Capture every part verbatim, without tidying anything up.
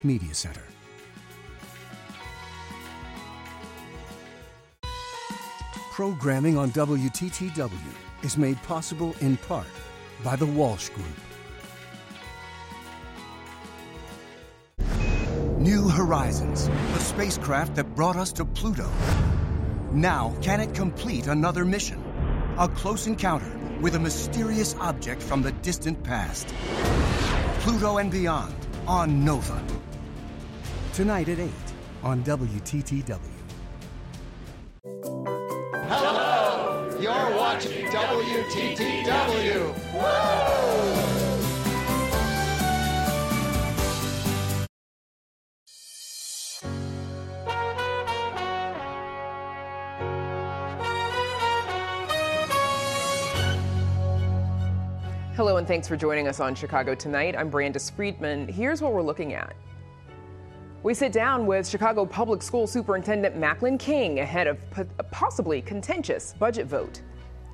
Media Center. Programming on W T T W is made possible in part by the Walsh Group. New Horizons, the spacecraft that brought us to Pluto. Now, can it complete another mission? A close encounter with a mysterious object from the distant past. Pluto and Beyond on Nova. Tonight at eight on W T T W. Hello! You're watching W T T W! Hello and thanks for joining us on Chicago Tonight. I'm Brandis Friedman. Here's what we're looking at. We sit down with Chicago Public School Superintendent Macklin King ahead of a possibly contentious budget vote.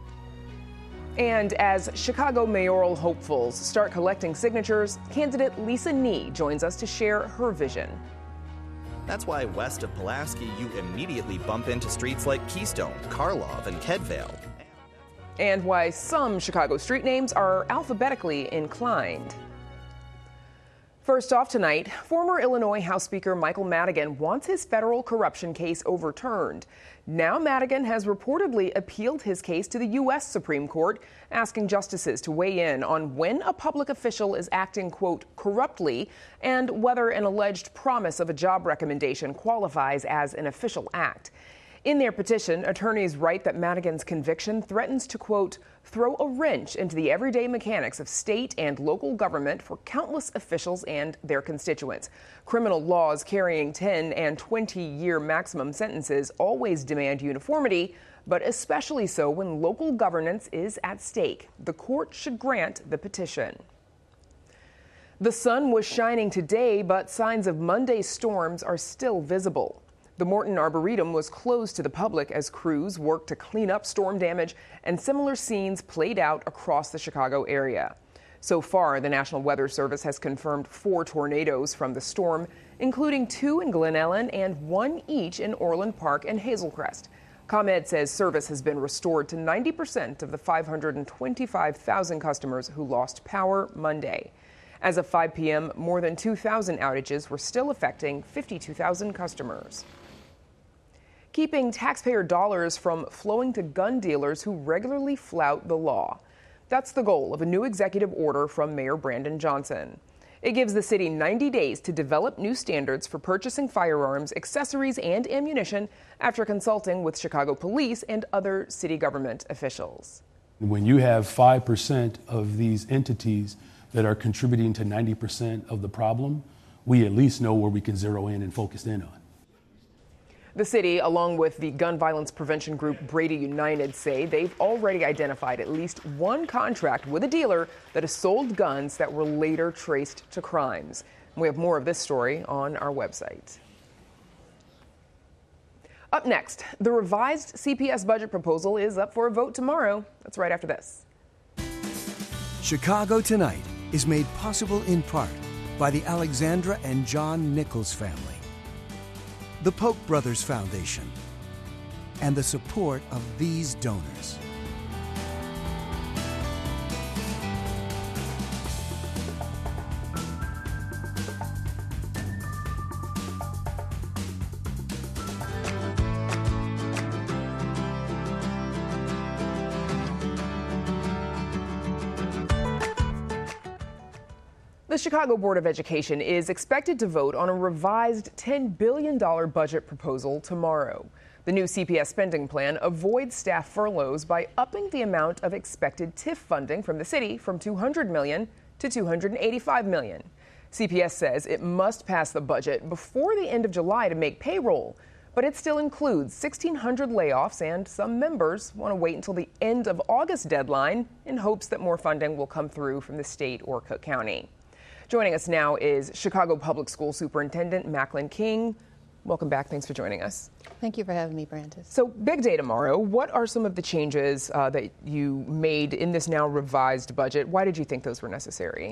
And as Chicago mayoral hopefuls start collecting signatures, candidate Lisa Nee joins us to share her vision. That's why west of Pulaski, you immediately bump into streets like Keystone, Karlov, and Kedvale. And why some Chicago street names are alphabetically inclined. First off tonight, former Illinois House Speaker Michael Madigan wants his federal corruption case overturned. Now Madigan has reportedly appealed his case to the U S Supreme Court, asking justices to weigh in on when a public official is acting, quote, corruptly, and whether an alleged promise of a job recommendation qualifies as an official act. In their petition, attorneys write that Madigan's conviction threatens to, quote, throw a wrench into the everyday mechanics of state and local government for countless officials and their constituents. Criminal laws carrying ten and twenty year maximum sentences always demand uniformity, but especially so when local governance is at stake. The court should grant the petition. The sun was shining today, but signs of Monday's storms are still visible. The Morton Arboretum was closed to the public as crews worked to clean up storm damage, and similar scenes played out across the Chicago area. So far, the National Weather Service has confirmed four tornadoes from the storm, including two in Glen Ellen and one each in Orland Park and Hazelcrest. ComEd says service has been restored to ninety percent of the five hundred twenty-five thousand customers who lost power Monday. As of five p.m., more than two thousand outages were still affecting fifty-two thousand customers. Keeping taxpayer dollars from flowing to gun dealers who regularly flout the law. That's the goal of a new executive order from Mayor Brandon Johnson. It gives the city ninety days to develop new standards for purchasing firearms, accessories, and ammunition after consulting with Chicago police and other city government officials. When you have five percent of these entities that are contributing to ninety percent of the problem, we at least know where we can zero in and focus in on. The city, along with the gun violence prevention group Brady United, say they've already identified at least one contract with a dealer that has sold guns that were later traced to crimes. We have more of this story on our website. Up next, the revised C P S budget proposal is up for a vote tomorrow. That's right after this. Chicago Tonight is made possible in part by the Alexandra and John Nichols family, the Polk Brothers Foundation, and the support of these donors. The Chicago Board of Education is expected to vote on a revised ten billion dollars budget proposal tomorrow. The new C P S spending plan avoids staff furloughs by upping the amount of expected T I F funding from the city from two hundred million dollars to two hundred eighty-five million dollars. C P S says it must pass the budget before the end of July to make payroll, but it still includes sixteen hundred layoffs, and some members want to wait until the end of August deadline in hopes that more funding will come through from the state or Cook County. Joining us now is Chicago Public School Superintendent Macklin King. Welcome back. Thanks for joining us. Thank you for having me, Brandis. So, big day tomorrow. What are some of the changes uh, that you made in this now revised budget? Why did you think those were necessary?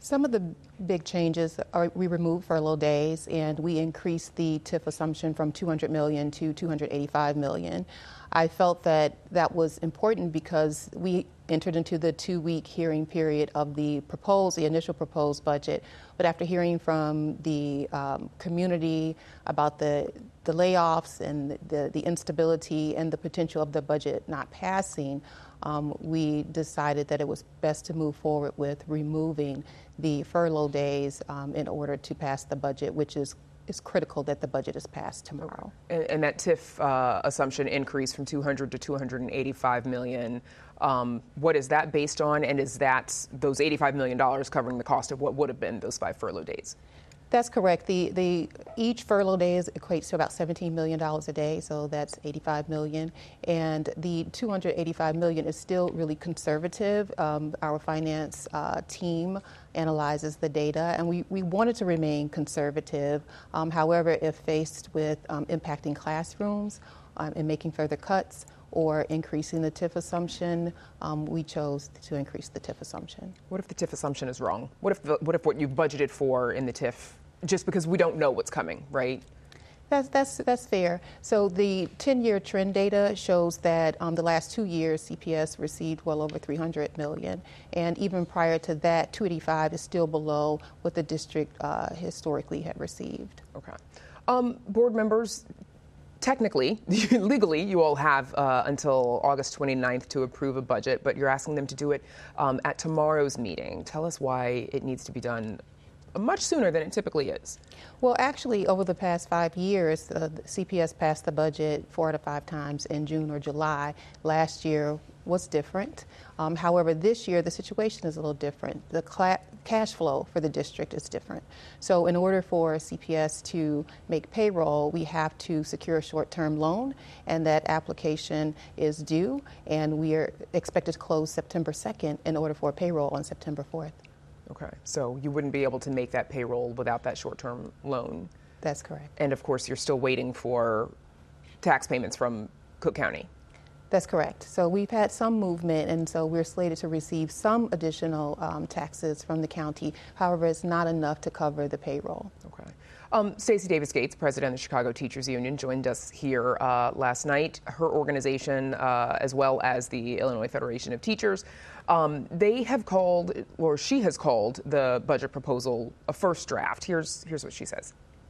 Some of the big changes are we removed furlough days, and we increased the T I F assumption from two hundred million dollars to two hundred eighty-five million dollars. I felt that that was important because we entered into the two-week hearing period of the proposed, the initial proposed budget. But after hearing from the um, community about the the layoffs and the, the instability and the potential of the budget not passing, um, we decided that it was best to move forward with removing the furlough days um, in order to pass the budget, which is is critical that the budget is passed tomorrow. And, and that T I F uh, assumption increase from two hundred to two hundred eighty-five million. Um, what is that based on? And is that those eighty-five million dollars covering the cost of what would have been those five furlough days? That's correct. The the each furlough day equates to about seventeen million dollars a day, so that's eighty-five million dollars. And the two hundred eighty-five million dollars is still really conservative. Um, our finance uh, team analyzes the data, and we, we wanted to remain conservative. Um, however, if faced with um, impacting classrooms um, and making further cuts or increasing the T I F assumption, um, we chose to increase the T I F assumption. What if the T I F assumption is wrong? What if the, what if what you've budgeted for in the T I F, just because we don't know what's coming, right? That's that's that's fair. So the ten-year trend data shows that um, the last two years C P S received well over three hundred million dollars, and even prior to that, two eighty-five is still below what the district uh, historically had received. Okay, um, board members. Technically, legally, you all have uh, until August twenty-ninth to approve a budget, but you're asking them to do it um, at tomorrow's meeting. Tell us why it needs to be done much sooner than it typically is. Well, actually, over the past five years, uh, the C P S passed the budget four out of five times in June or July. Last year was different. Um, however, this year the situation is a little different. The cla- cash flow for the district is different. So in order for C P S to make payroll, we have to secure a short-term loan, and that application is due, and we are expected to close September second in order for payroll on September fourth. Okay, so you wouldn't be able to make that payroll without that short-term loan. That's correct. And of course, you're still waiting for tax payments from Cook County. That's correct. So we've had some movement, and so we're slated to receive some additional um, taxes from the county. However, it's not enough to cover the payroll. Okay. Um, Stacey Davis Gates, president of the Chicago Teachers Union, joined us here uh, last night. Her organization, uh, as well as the Illinois Federation of Teachers, um, they have called, or she has called, the budget proposal a first draft. Here's here's what she says.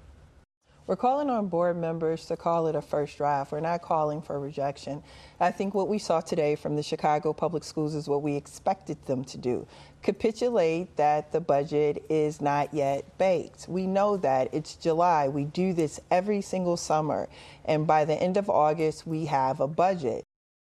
We're calling on board members to call it a first draft. We're not calling for rejection. I think what we saw today from the Chicago Public Schools is what we expected them to do. Capitulate that the budget is not yet baked. We know that. It's July. We do this every single summer. And by the end of August, we have a budget.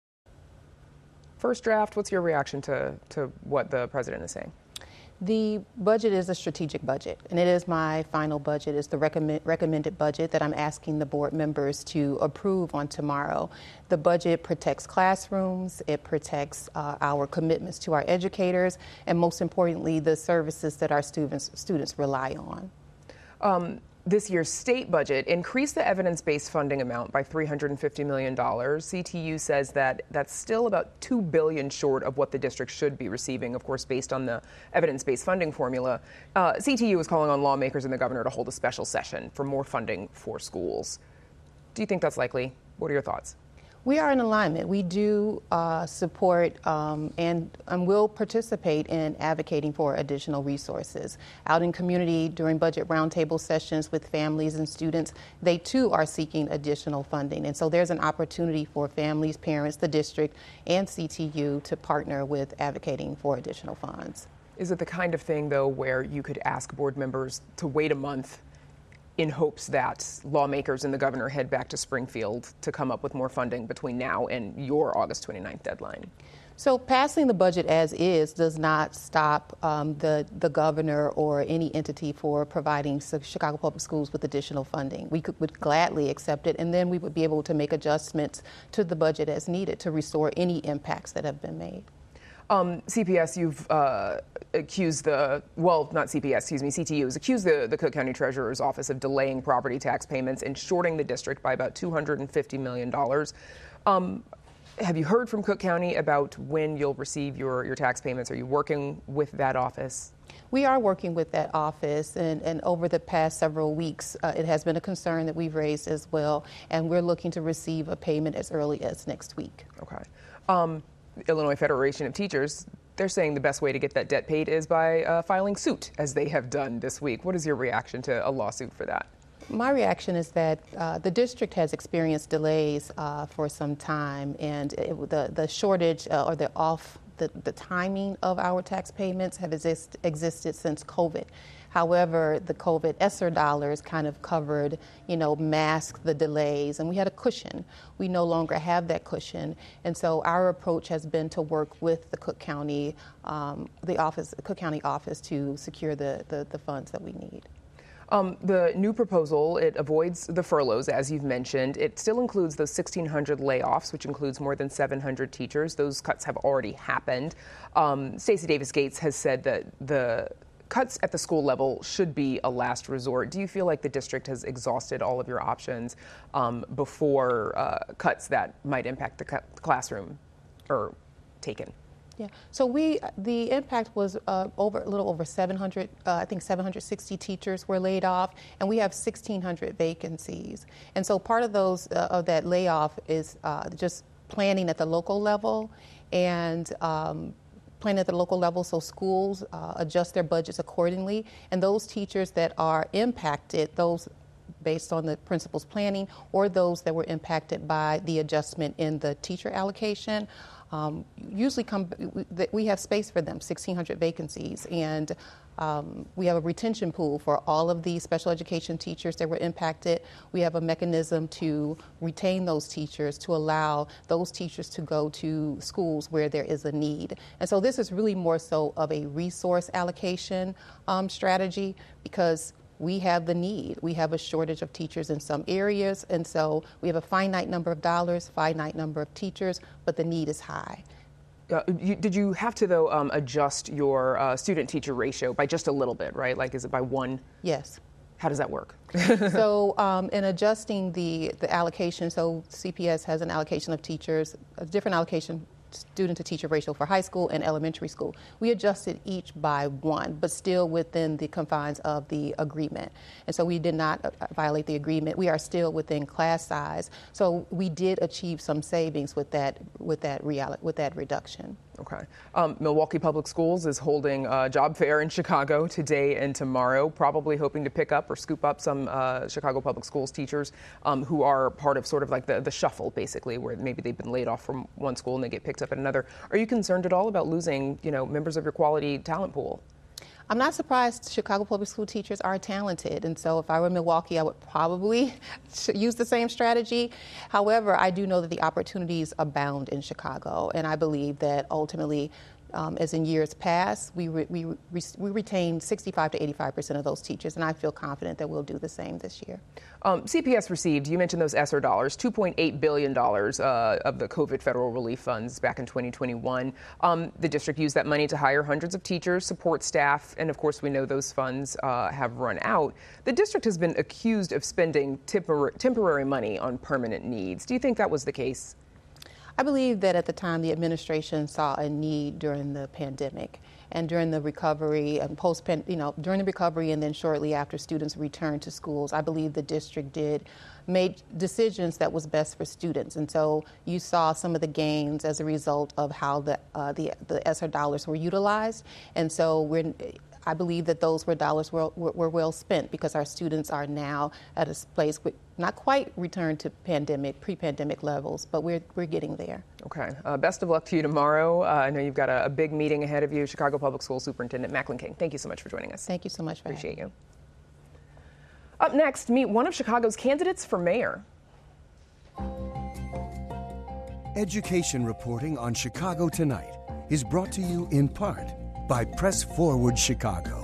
First draft, what's your reaction to, to what the president is saying? The budget is a strategic budget, and it is my final budget. It's the recommend, recommended budget that I'm asking the board members to approve on tomorrow. The budget protects classrooms, it protects uh, our commitments to our educators, and most importantly, the services that our students, students rely on. Um, This year's state budget increased the evidence-based funding amount by three hundred fifty million dollars. C T U says that that's still about two billion dollars short of what the district should be receiving, of course, based on the evidence-based funding formula. Uh, C T U is calling on lawmakers and the governor to hold a special session for more funding for schools. Do you think that's likely? What are your thoughts? We are in alignment. We do uh, support um, and, and will participate in advocating for additional resources. Out in community during budget roundtable sessions with families and students, they too are seeking additional funding. And so there's an opportunity for families, parents, the district, and C T U to partner with advocating for additional funds. Is it the kind of thing, though, where you could ask board members to wait a month in hopes that lawmakers and the governor head back to Springfield to come up with more funding between now and your August twenty-ninth deadline? So passing the budget as is does not stop um, the, the governor or any entity for providing Chicago Public Schools with additional funding. We could, would gladly accept it, and then we would be able to make adjustments to the budget as needed to restore any impacts that have been made. Um, C P S, you've uh, accused the, well, not C P S, excuse me, C T U has accused the, the Cook County Treasurer's Office of delaying property tax payments and shorting the district by about two hundred fifty million dollars. Um, have you heard from Cook County about when you'll receive your, your tax payments? Are you working with that office? We are working with that office, and, and over the past several weeks, uh, it has been a concern that we've raised as well, and we're looking to receive a payment as early as next week. Okay. Um, Illinois Federation of Teachers, they're saying the best way to get that debt paid is by uh, filing suit, as they have done this week. What is your reaction to a lawsuit for that? My reaction is that uh, the district has experienced delays uh, for some time, and it, the, the shortage uh, or the off The, the timing of our tax payments have exist, existed since COVID. However, the COVID ESSER dollars kind of covered, you know, masked the delays, and we had a cushion. We no longer have that cushion, and so our approach has been to work with the Cook County, um, the office, Cook County office, to secure the, the, the funds that we need. Um, the new proposal, it avoids the furloughs, as you've mentioned. It still includes those sixteen hundred layoffs, which includes more than seven hundred teachers. Those cuts have already happened. Um, Stacey Davis Gates has said that the cuts at the school level should be a last resort. Do you feel like the district has exhausted all of your options um, before uh, cuts that might impact the cu- classroom are taken? Yeah. So we, the impact was uh, over a little over seven hundred. Uh, I think seven hundred sixty teachers were laid off, and we have sixteen hundred vacancies. And so part of those uh, of that layoff is uh, just planning at the local level, and um, planning at the local level so schools uh, adjust their budgets accordingly. And those teachers that are impacted, those based on the principal's planning, or those that were impacted by the adjustment in the teacher allocation. Um, usually come, we have space for them, sixteen hundred vacancies, and um, we have a retention pool for all of the special education teachers that were impacted. We have a mechanism to retain those teachers, to allow those teachers to go to schools where there is a need. And so this is really more so of a resource allocation um, strategy, because we have the need. We have a shortage of teachers in some areas, and so we have a finite number of dollars, finite number of teachers, but the need is high. Uh, you, did you have to, though, um, adjust your uh, student-teacher ratio by just a little bit, right? Like, is it by one? Yes. How does that work? So um, in adjusting the, the allocation, so C P S has an allocation of teachers, a different allocation student to teacher ratio for high school and elementary school. We adjusted each by one, but still within the confines of the agreement. And so we did not violate the agreement. We are still within class size. So we did achieve some savings with that with that reality, with that reduction. Okay. Um, Milwaukee Public Schools is holding a job fair in Chicago today and tomorrow, probably hoping to pick up or scoop up some uh, Chicago Public Schools teachers um, who are part of sort of like the, the shuffle, basically, where maybe they've been laid off from one school and they get picked up at another. Are you concerned at all about losing, you know, members of your quality talent pool? I'm not surprised Chicago public school teachers are talented, and so if I were Milwaukee, I would probably use the same strategy. However, I do know that the opportunities abound in Chicago, and I believe that ultimately, um, as in years past, we, re- we, re- we retain sixty-five to eighty-five percent of those teachers, and I feel confident that we'll do the same this year. Um, C P S received, you mentioned those ESSER dollars, two point eight billion dollars uh, of the COVID federal relief funds back in twenty twenty-one. Um, the district used that money to hire hundreds of teachers, support staff, and of course we know those funds uh, have run out. The district has been accused of spending tempor- temporary money on permanent needs. Do you think that was the case? I believe that at the time the administration saw a need during the pandemic and during the recovery and post, you know, during the recovery and then shortly after students returned to schools. I believe the district did made decisions that was best for students, and so you saw some of the gains as a result of how the uh, the the ESSER dollars were utilized, and so we're. I believe that those were dollars were, were, were well spent because our students are now at a place with not quite returned to pandemic, pre-pandemic levels, but we're we're getting there. Okay. Uh, best of luck to you tomorrow. Uh, I know you've got a, a big meeting ahead of you. Chicago Public School Superintendent Macklin King, thank you so much for joining us. Thank you so much for Appreciate having me. you. Up next, meet one of Chicago's candidates for mayor. Education reporting on Chicago Tonight is brought to you in part by Press Forward Chicago.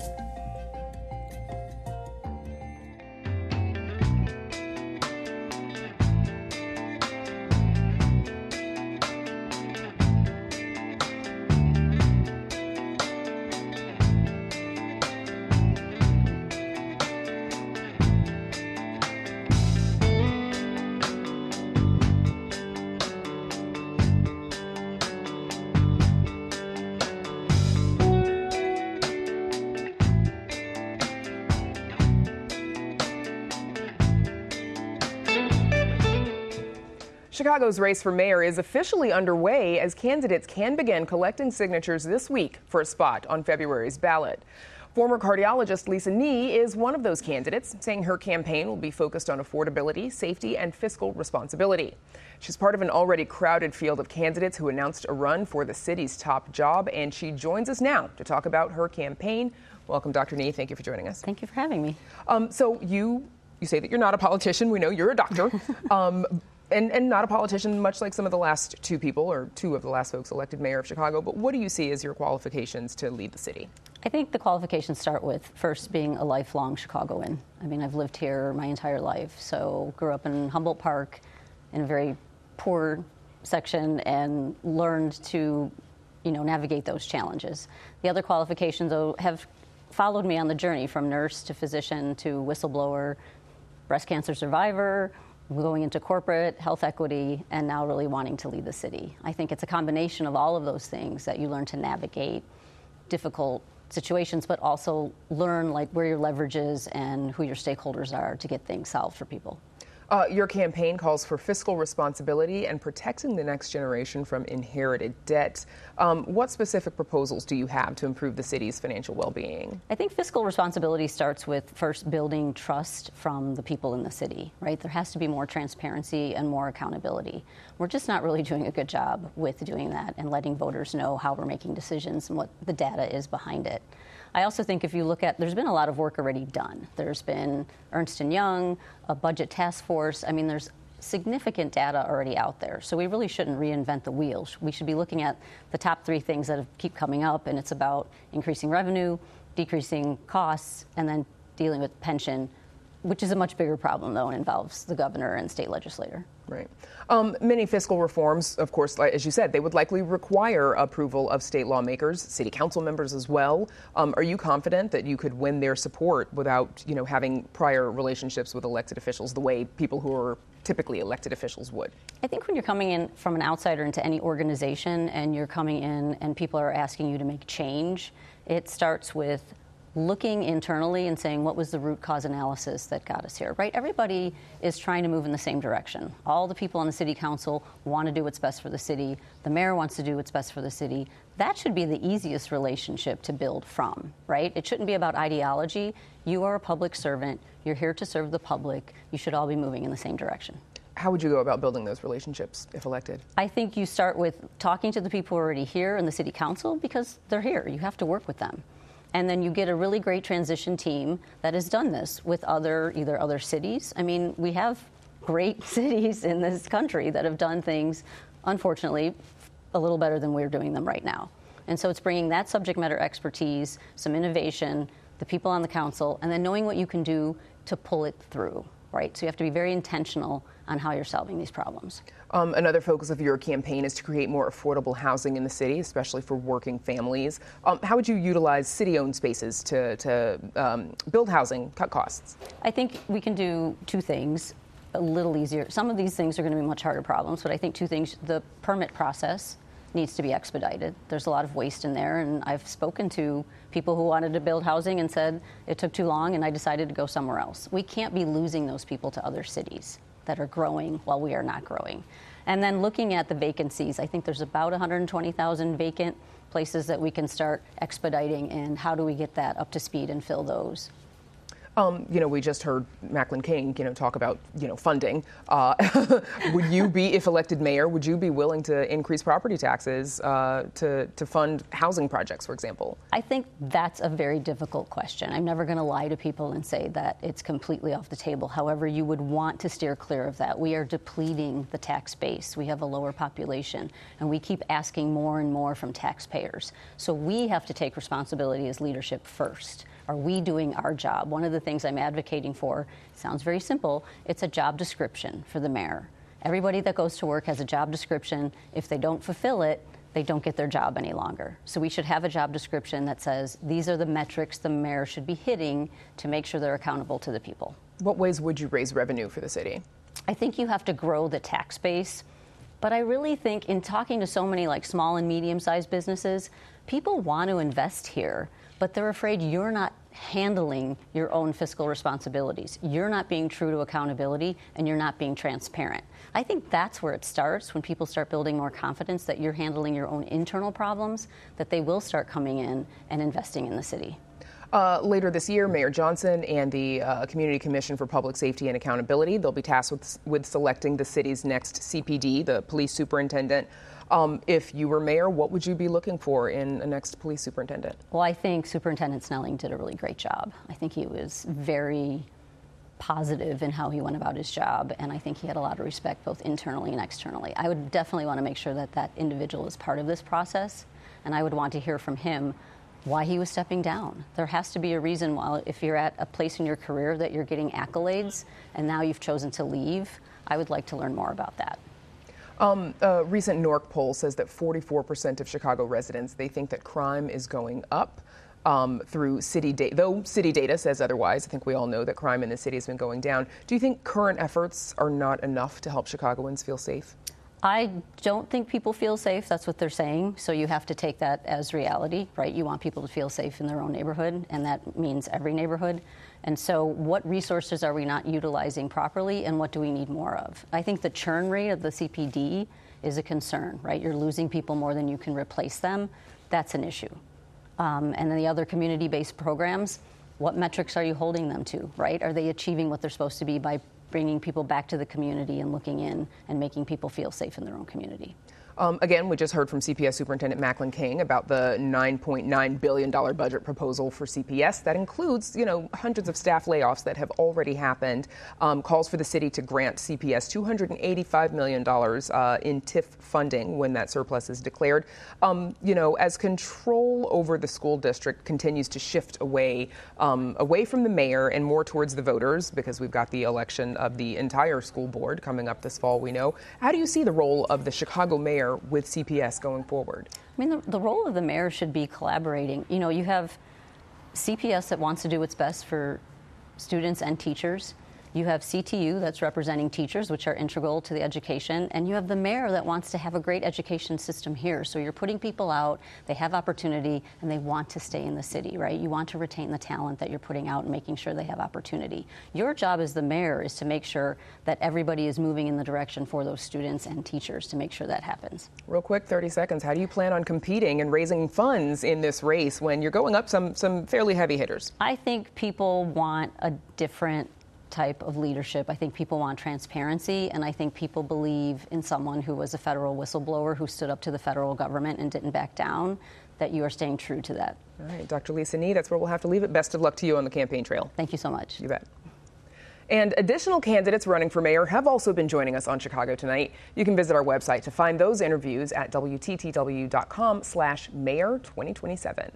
Chicago's race for mayor is officially underway as candidates can begin collecting signatures this week for a spot on February's ballot. Former cardiologist Lisa Nee is one of those candidates, saying her campaign will be focused on affordability, safety, and fiscal responsibility. She's part of an already crowded field of candidates who announced a run for the city's top job, and she joins us now to talk about her campaign. Welcome, Doctor Nee. Thank you for joining us. Thank you for having me. Um, so you you say that you're not a politician. We know you're a doctor. um, And, and not a politician, much like some of the last two people, or two of the last folks elected mayor of Chicago. But what do you see as your qualifications to lead the city? I think the qualifications start with first being a lifelong Chicagoan. I mean, I've lived here my entire life. So grew up in Humboldt Park in a very poor section and learned to, you know, navigate those challenges. The other qualifications, though, have followed me on the journey from nurse to physician to whistleblower, breast cancer survivor, going into corporate, health equity, and now really wanting to lead the city. I think it's a combination of all of those things that you learn to navigate difficult situations, but also learn like where your leverage is and who your stakeholders are to get things solved for people. Uh, your campaign calls for fiscal responsibility and protecting the next generation from inherited debt. Um, what specific proposals do you have to improve the city's financial well-being? I think fiscal responsibility starts with first building trust from the people in the city, right? There has to be more transparency and more accountability. We're just not really doing a good job with doing that and letting voters know how we're making decisions and what the data is behind it. I also think if you look at, there's been a lot of work already done. There's been Ernst and Young, a budget task force. I mean, there's significant data already out there. So we really shouldn't reinvent the wheel. We should be looking at the top three things that keep coming up, and it's about increasing revenue, decreasing costs, and then dealing with pension, which is a much bigger problem, though, and involves the governor and state legislator. Right. Um, many fiscal reforms, of course, as you said, they would likely require approval of state lawmakers, city council members as well. Um, are you confident that you could win their support without, you know, having prior relationships with elected officials the way people who are typically elected officials would? I think when you're coming in from an outsider into any organization and you're coming in and people are asking you to make change, it starts with looking internally and saying, what was the root cause analysis that got us here, right? Everybody is trying to move in the same direction. All the people on the city council want to do what's best for the city. The mayor wants to do what's best for the city. That should be the easiest relationship to build from, right? It shouldn't be about ideology. You are a public servant. You're here to serve the public. You should all be moving in the same direction. How would you go about building those relationships if elected? I think you start with talking to the people who are already here in the city council because they're here. You have to work with them. And then you get a really great transition team that has done this with other, either other cities. I mean, we have great cities in this country that have done things, unfortunately, a little better than we're doing them right now. And so it's bringing that subject matter expertise, some innovation, the people on the council, and then knowing what you can do to pull it through, right? So you have to be very intentional on how you're solving these problems. Um, another focus of your campaign is to create more affordable housing in the city, especially for working families. Um, how would you utilize city-owned spaces to, to um, build housing, cut costs? I think we can do two things a little easier. Some of these things are going to be much harder problems, but I think two things. The permit process needs to be expedited. There's a lot of waste in there, and I've spoken to people who wanted to build housing and said it took too long and I decided to go somewhere else. We can't be losing those people to other cities that are growing while we are not growing. And then looking at the vacancies, I think there's about one hundred twenty thousand vacant places that we can start expediting, and how do we get that up to speed and fill those? Um, you know, we just heard Macklin King, you know, talk about, you know, funding. Uh, would you be, if elected mayor, would you be willing to increase property taxes uh, to, to fund housing projects, for example? I think that's a very difficult question. I'm never going to lie to people and say that it's completely off the table. However, you would want to steer clear of that. We are depleting the tax base. We have a lower population, and we keep asking more and more from taxpayers. So we have to take responsibility as leadership first. Are we doing our job? One of the things I'm advocating for, sounds very simple, it's a job description for the mayor. Everybody that goes to work has a job description. If they don't fulfill it, they don't get their job any longer. So we should have a job description that says these are the metrics the mayor should be hitting to make sure they're accountable to the people. What ways would you raise revenue for the city? I think you have to grow the tax base. But I really think in talking to so many like small and medium-sized businesses, people want to invest here, but they're afraid you're not handling your own fiscal responsibilities. You're not being true to accountability, and you're not being transparent. I think that's where it starts, when people start building more confidence that you're handling your own internal problems, that they will start coming in and investing in the city. Uh, later this year, Mayor Johnson and the uh, Community Commission for Public Safety and Accountability, they'll be tasked with, with selecting the city's next C P D, the police superintendent. Um, if you were mayor, what would you be looking for in a next police superintendent? Well, I think Superintendent Snelling did a really great job. I think he was very positive in how he went about his job, and I think he had a lot of respect both internally and externally. I would definitely want to make sure that that individual is part of this process, and I would want to hear from him why he was stepping down. There has to be a reason why, if you're at a place in your career that you're getting accolades and now you've chosen to leave. I would like to learn more about that. Um, a recent N O R C poll says that forty-four percent of Chicago residents, they think that crime is going up um, through city data. Though city data says otherwise, I think we all know that crime in the city has been going down. Do you think current efforts are not enough to help Chicagoans feel safe? I don't think people feel safe. That's what they're saying. So you have to take that as reality, right? You want people to feel safe in their own neighborhood, and that means every neighborhood. And so what resources are we not utilizing properly, and what do we need more of? I think the churn rate of the C P D is a concern, right? You're losing people more than you can replace them. That's an issue. Um, and then the other community-based programs, what metrics are you holding them to, right? Are they achieving what they're supposed to be by bringing people back to the community and looking in and making people feel safe in their own community? Um, again, we just heard from C P S Superintendent Macklin King about the nine point nine billion dollars budget proposal for C P S. That includes, you know, hundreds of staff layoffs that have already happened. Um, calls for the city to grant C P S two hundred eighty-five million dollars uh, in T I F funding when that surplus is declared. Um, you know, as control over the school district continues to shift away, um, away from the mayor and more towards the voters, because we've got the election of the entire school board coming up this fall, we know. How do you see the role of the Chicago mayor with C P S going forward? I mean, the, the role of the mayor should be collaborating. You know, you have C P S that wants to do what's best for students and teachers. You have C T U that's representing teachers, which are integral to the education. And you have the mayor that wants to have a great education system here. So you're putting people out, they have opportunity, and they want to stay in the city, right? You want to retain the talent that you're putting out and making sure they have opportunity. Your job as the mayor is to make sure that everybody is moving in the direction for those students and teachers to make sure that happens. Real quick, thirty seconds. How do you plan on competing and raising funds in this race when you're going up some, some fairly heavy hitters? I think people want a different type of leadership. I think people want transparency, and I think people believe in someone who was a federal whistleblower who stood up to the federal government and didn't back down, that you are staying true to that. All right, Doctor Lisa Nee, that's where we'll have to leave it. Best of luck to you on the campaign trail. Thank you so much. You bet. And additional candidates running for mayor have also been joining us on Chicago Tonight. You can visit our website to find those interviews at W T T W dot com slash mayor twenty twenty-seven.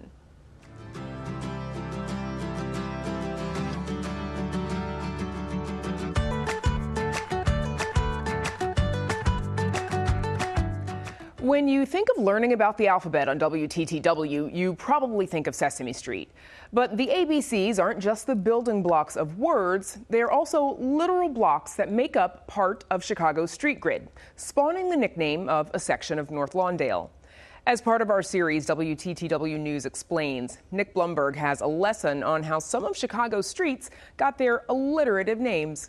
When you think of learning about the alphabet on W T T W, you probably think of Sesame Street. But the A B Cs aren't just the building blocks of words, they're also literal blocks that make up part of Chicago's street grid, spawning the nickname of a section of North Lawndale. As part of our series, W T T W News Explains, Nick Blumberg has a lesson on how some of Chicago's streets got their alliterative names.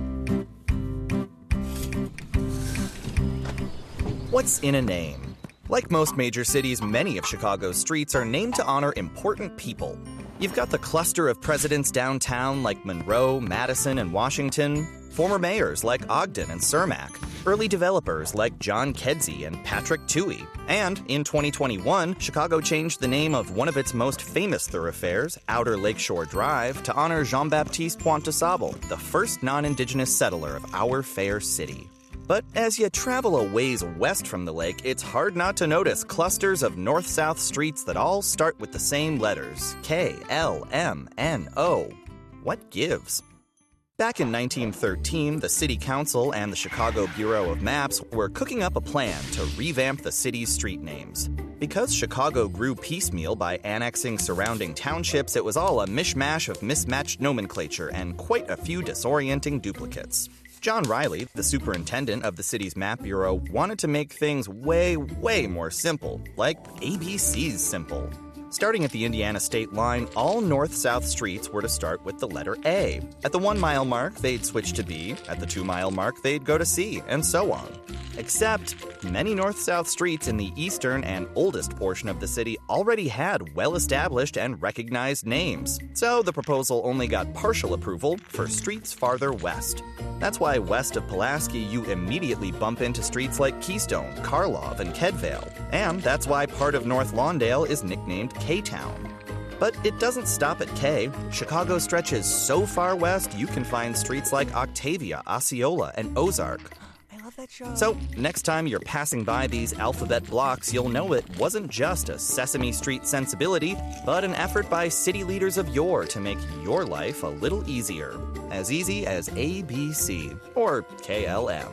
What's in a name? Like most major cities, many of Chicago's streets are named to honor important people. You've got the cluster of presidents downtown like Monroe, Madison, and Washington, former mayors like Ogden and Cermak, early developers like John Kedzie and Patrick Tuohy, and in twenty twenty-one, Chicago changed the name of one of its most famous thoroughfares, Outer Lakeshore Drive, to honor Jean-Baptiste Pointe-de-Sable, the first non-Indigenous settler of our fair city. But as you travel a ways west from the lake, it's hard not to notice clusters of north-south streets that all start with the same letters, K, L, M, N, O. What gives? Back in nineteen thirteen, the City Council and the Chicago Bureau of Maps were cooking up a plan to revamp the city's street names. Because Chicago grew piecemeal by annexing surrounding townships, it was all a mishmash of mismatched nomenclature and quite a few disorienting duplicates. John Riley, the superintendent of the city's map bureau, wanted to make things way, way more simple, like A B C's simple. Starting at the Indiana state line, all north-south streets were to start with the letter A. At the one-mile mark, they'd switch to B. At the two-mile mark, they'd go to C, and so on. Except, many north-south streets in the eastern and oldest portion of the city already had well-established and recognized names. So the proposal only got partial approval for streets farther west. That's why west of Pulaski, you immediately bump into streets like Keystone, Karlov, and Kedvale. And that's why part of North Lawndale is nicknamed K-Town. But it doesn't stop at K. Chicago stretches so far west, you can find streets like Octavia, Osceola, and Ozark. I love that show. So, next time you're passing by these alphabet blocks, you'll know it wasn't just a Sesame Street sensibility, but an effort by city leaders of yore to make your life a little easier. As easy as A B C, or K L M.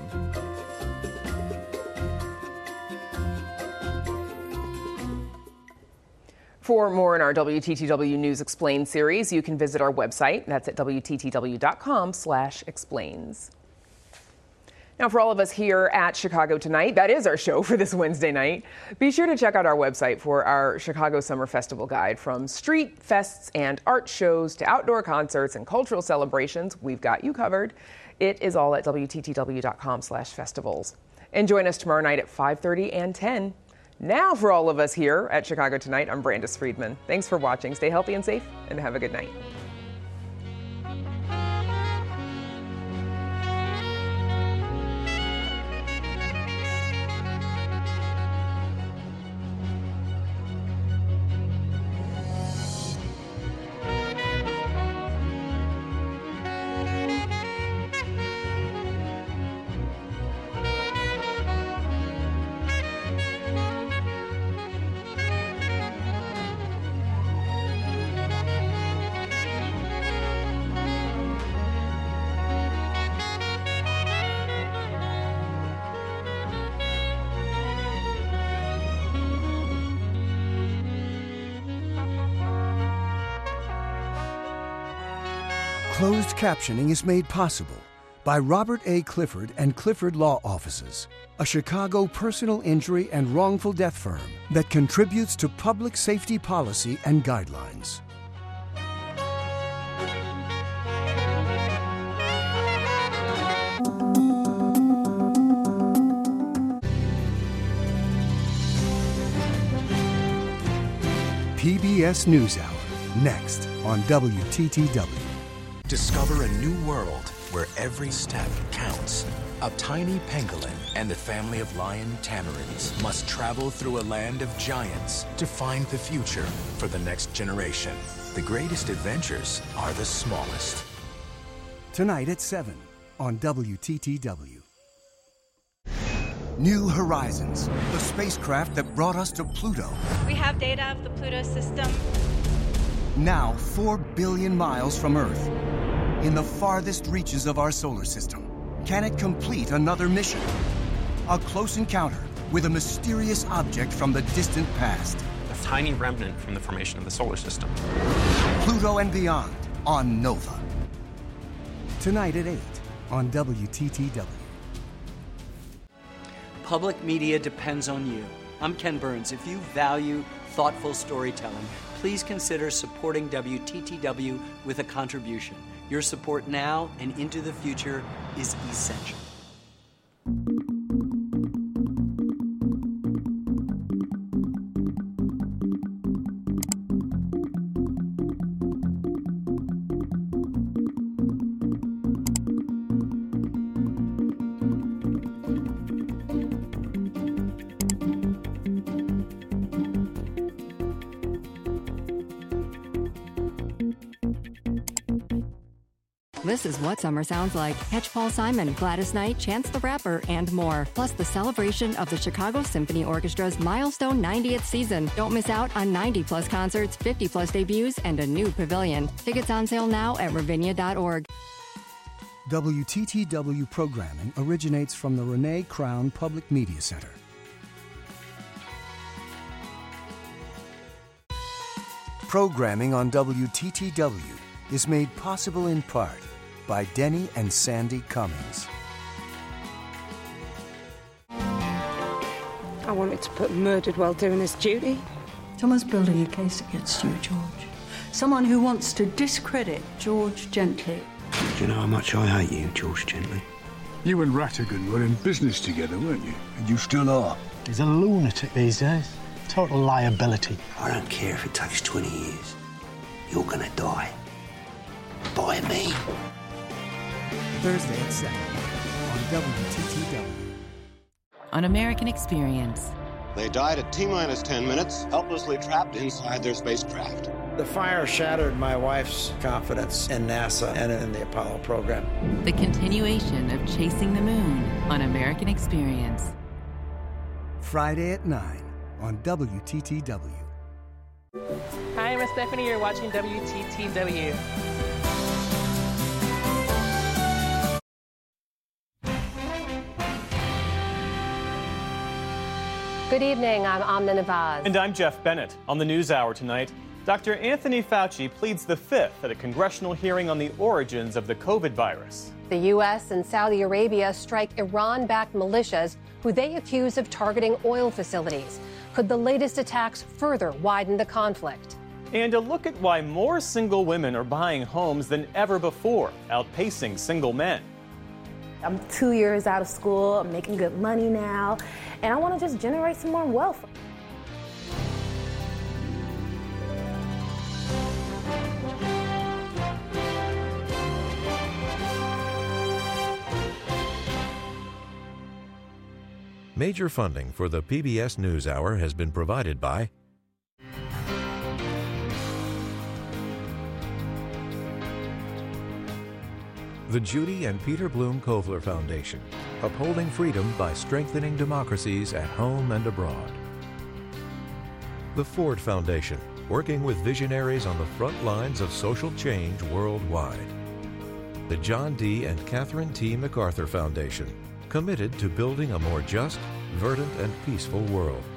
For more in our W T T W News Explained series, you can visit our website. That's at W T T W dot com slash explains. Now, for all of us here at Chicago Tonight, that is our show for this Wednesday night. Be sure to check out our website for our Chicago Summer Festival guide. From street fests and art shows to outdoor concerts and cultural celebrations, we've got you covered. It is all at W T T W dot com slash festivals. And join us tomorrow night at five thirty and ten. Now, for all of us here at Chicago Tonight, I'm Brandis Friedman. Thanks for watching. Stay healthy and safe, and have a good night. Closed captioning is made possible by Robert A. Clifford and Clifford Law Offices, a Chicago personal injury and wrongful death firm that contributes to public safety policy and guidelines. P B S NewsHour, next on W T T W. Discover a new world where every step counts. A tiny pangolin and the family of lion tamarins must travel through a land of giants to find the future for the next generation. The greatest adventures are the smallest. Tonight at seven on W T T W. New Horizons, the spacecraft that brought us to Pluto. We have data of the Pluto system. Now four billion miles from Earth, in the farthest reaches of our solar system. Can it complete another mission? A close encounter with a mysterious object from the distant past. A tiny remnant from the formation of the solar system. Pluto and Beyond on Nova. Tonight at eight on W T T W. Public media depends on you. I'm Ken Burns. If you value thoughtful storytelling, please consider supporting W T T W with a contribution. Your support now and into the future is essential. This is what summer sounds like. Catch Paul Simon, Gladys Knight, Chance the Rapper, and more. Plus the celebration of the Chicago Symphony Orchestra's milestone ninetieth season. Don't miss out on ninety plus concerts, fifty plus debuts, and a new pavilion. Tickets on sale now at ravinia dot org. W T T W programming originates from the Renee Crown Public Media Center. Programming on W T T W is made possible in part by Denny and Sandy Cummings. I wanted to put murdered while doing his duty. Someone's building a case against you, George. Someone who wants to discredit George Gently. Do you know how much I hate you, George Gently? You and Rattigan were in business together, weren't you? And you still are. He's a lunatic these days. Total liability. I don't care if it takes twenty years. You're gonna die. By me. Thursday at seven on W T T W. On American Experience. They died at T-minus ten minutes, helplessly trapped inside their spacecraft. The fire shattered my wife's confidence in NASA and in the Apollo program. The continuation of Chasing the Moon on American Experience. Friday at nine on W T T W. Hi, I'm Stephanie. You're watching W T T W. Good evening, I'm Amna Nawaz. And I'm Jeff Bennett. On the NewsHour tonight, Doctor Anthony Fauci pleads the fifth at a congressional hearing on the origins of the COVID virus. The U S and Saudi Arabia strike Iran-backed militias who they accuse of targeting oil facilities. Could the latest attacks further widen the conflict? And a look at why more single women are buying homes than ever before, outpacing single men. I'm two years out of school, I'm making good money now, and I want to just generate some more wealth. Major funding for the P B S NewsHour has been provided by the Judy and Peter Bloom Kovler Foundation, upholding freedom by strengthening democracies at home and abroad. The Ford Foundation, working with visionaries on the front lines of social change worldwide. The John D. and Catherine T. MacArthur Foundation, committed to building a more just, verdant, and peaceful world.